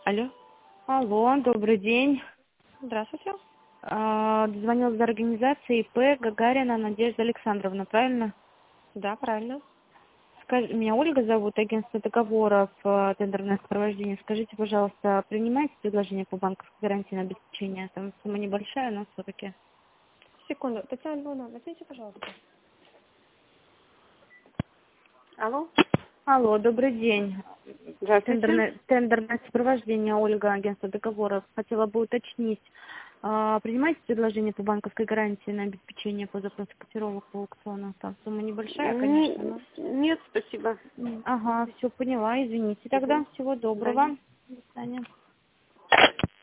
Алло. Алло, добрый день. Здравствуйте. Дозвонилась до организации ИП Гагарина Надежда Александровна, правильно? Да, правильно. Меня Ольга зовут, агентство договоров, тендерное сопровождение. Скажите, пожалуйста, принимаете предложение по банковской гарантии на обеспечение? Там сумма небольшая, но все-таки. Секунду. Татьяна Львовна, возьмите, пожалуйста. Алло. Алло, добрый день. Здравствуйте. Тендерное сопровождение, Ольга, агентство договоров. Хотела бы уточнить, принимаете предложение по банковской гарантии на обеспечение по запросу котировок по аукциону? Там сумма небольшая, конечно, но... Нет, спасибо. Ага, все поняла, извините тогда. Всего До свидания. доброго. До свидания.